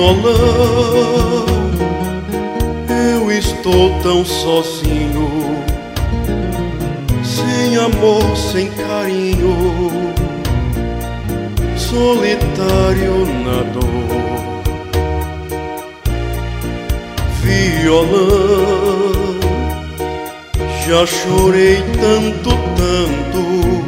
violão, eu estou tão sozinho, sem amor, sem carinho, solitário na dor. Violão, já chorei tanto, tanto,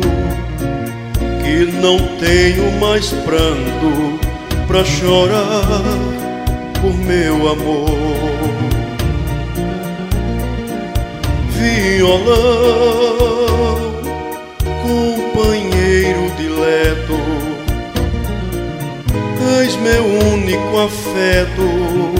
que não tenho mais pranto pra chorar por meu amor. Violão, companheiro dileto, és meu único afeto,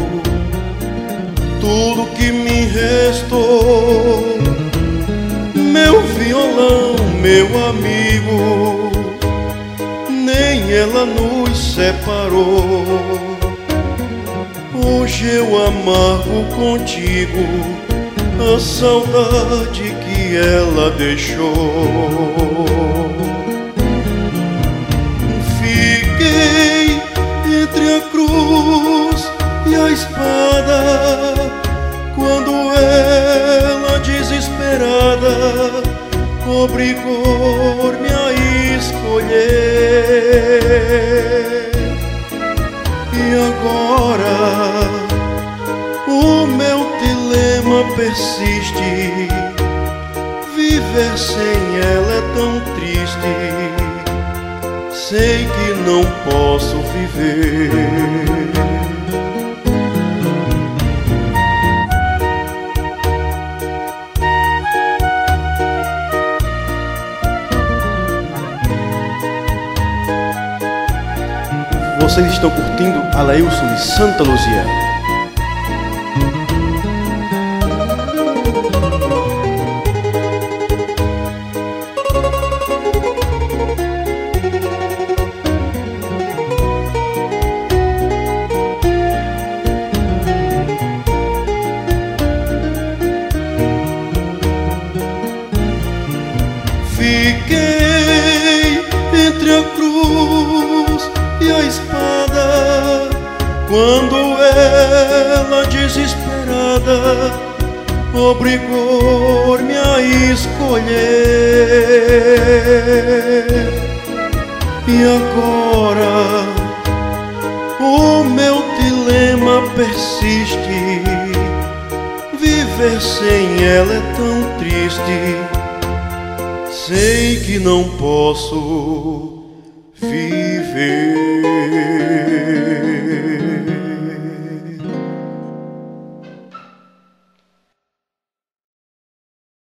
tudo que me restou. Meu violão, meu amigo, nem ela nos separou. Hoje eu amargo contigo a saudade que ela deixou. Fiquei entre a cruz e a espada, quando ela, desesperada, obrigou-me a escolher. E agora o meu dilema persiste, viver sem ela é tão triste, sei que não posso viver. Vocês estão curtindo Alailson de Santa Luzia. Fiquei entre a cruz e a espada, quando ela, desesperada, obrigou-me a escolher. E agora o meu dilema persiste, viver sem ela é tão triste, sei que não posso viver.